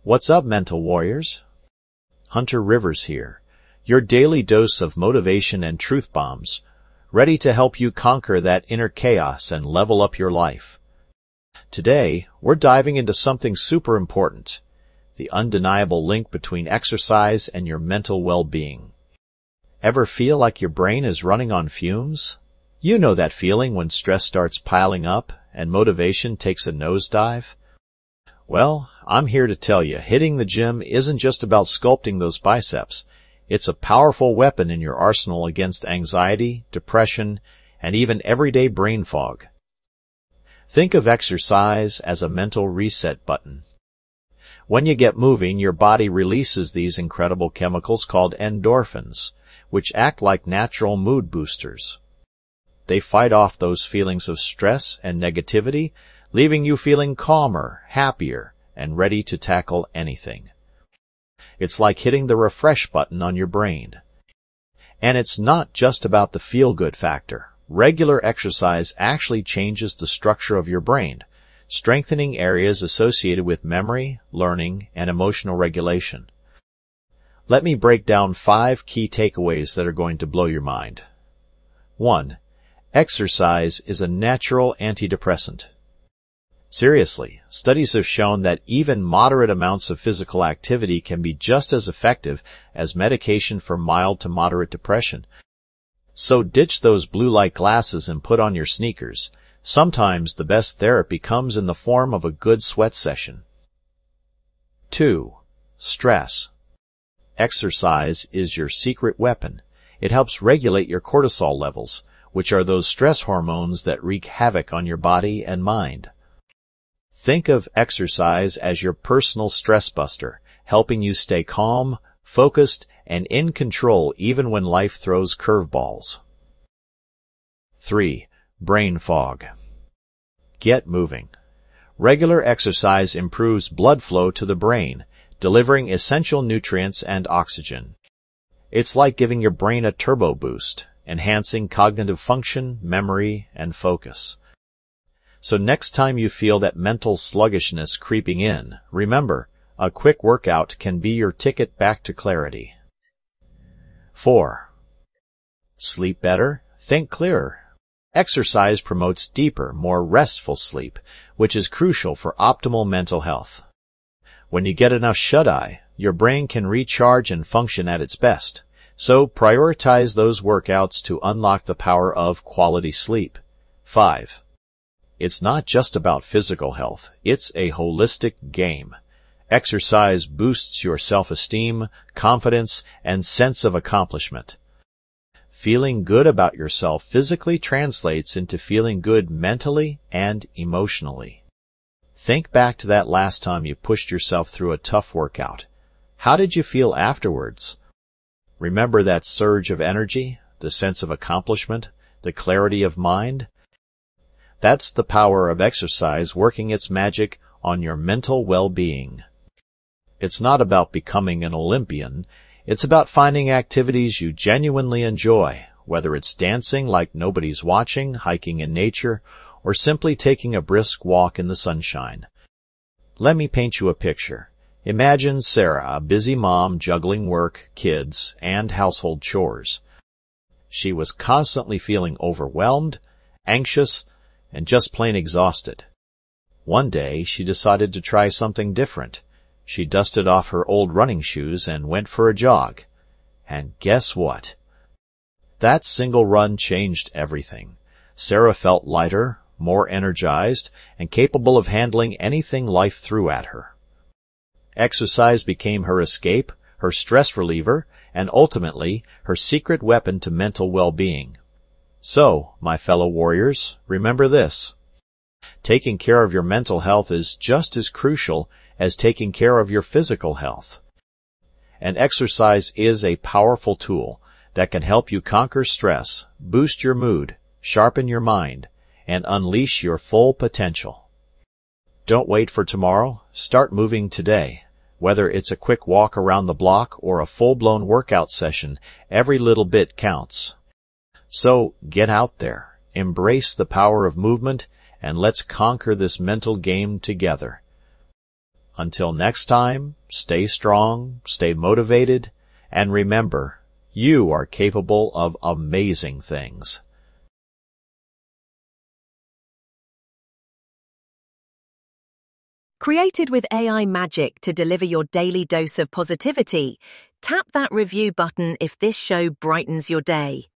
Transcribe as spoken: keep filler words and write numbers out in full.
What's up, mental warriors? Hunter Rivers here, your daily dose of motivation and truth bombs, ready to help you conquer that inner chaos and level up your life. Today, we're diving into something super important, the undeniable link between exercise and your mental well-being. Ever feel like your brain is running on fumes? You know that feeling when stress starts piling up and motivation takes a nosedive? Well, I'm here to tell you, hitting the gym isn't just about sculpting those biceps. It's a powerful weapon in your arsenal against anxiety, depression, and even everyday brain fog. Think of exercise as a mental reset button. When you get moving, your body releases these incredible chemicals called endorphins, which act like natural mood boosters. They fight off those feelings of stress and negativity, leaving you feeling calmer, happier, and ready to tackle anything. It's like hitting the refresh button on your brain. And it's not just about the feel-good factor. Regular exercise actually changes the structure of your brain, strengthening areas associated with memory, learning, and emotional regulation. Let me break down five key takeaways that are going to blow your mind. One. Exercise is a natural antidepressant. Seriously, studies have shown that even moderate amounts of physical activity can be just as effective as medication for mild to moderate depression. So ditch those blue light glasses and put on your sneakers. Sometimes the best therapy comes in the form of a good sweat session. Two. Stress. Exercise is your secret weapon. It helps regulate your cortisol levels, which are those stress hormones that wreak havoc on your body and mind. Think of exercise as your personal stress buster, helping you stay calm, focused, and in control even when life throws curveballs. Three. Brain fog. Get moving. Regular exercise improves blood flow to the brain, delivering essential nutrients and oxygen. It's like giving your brain a turbo boost, enhancing cognitive function, memory, and focus. So next time you feel that mental sluggishness creeping in, remember, a quick workout can be your ticket back to clarity. Four. Sleep better, think clearer. Exercise promotes deeper, more restful sleep, which is crucial for optimal mental health. When you get enough shut-eye, your brain can recharge and function at its best. So prioritize those workouts to unlock the power of quality sleep. Five. It's not just about physical health. It's a holistic game. Exercise boosts your self-esteem, confidence, and sense of accomplishment. Feeling good about yourself physically translates into feeling good mentally and emotionally. Think back to that last time you pushed yourself through a tough workout. How did you feel afterwards? Remember that surge of energy, the sense of accomplishment, the clarity of mind? That's the power of exercise working its magic on your mental well-being. It's not about becoming an Olympian. It's about finding activities you genuinely enjoy, whether it's dancing like nobody's watching, hiking in nature, or simply taking a brisk walk in the sunshine. Let me paint you a picture. Imagine Sarah, a busy mom juggling work, kids, and household chores. She was constantly feeling overwhelmed, anxious, and just plain exhausted. One day, she decided to try something different. She dusted off her old running shoes and went for a jog. And guess what? That single run changed everything. Sarah felt lighter, more energized, and capable of handling anything life threw at her. Exercise became her escape, her stress reliever, and ultimately, her secret weapon to mental well-being. So, my fellow warriors, remember this. Taking care of your mental health is just as crucial as taking care of your physical health. And exercise is a powerful tool that can help you conquer stress, boost your mood, sharpen your mind, and unleash your full potential. Don't wait for tomorrow. Start moving today. Whether it's a quick walk around the block or a full-blown workout session, every little bit counts. So, get out there, embrace the power of movement, and let's conquer this mental game together. Until next time, stay strong, stay motivated, and remember, you are capable of amazing things. Created with A I magic to deliver your daily dose of positivity, tap that review button if this show brightens your day.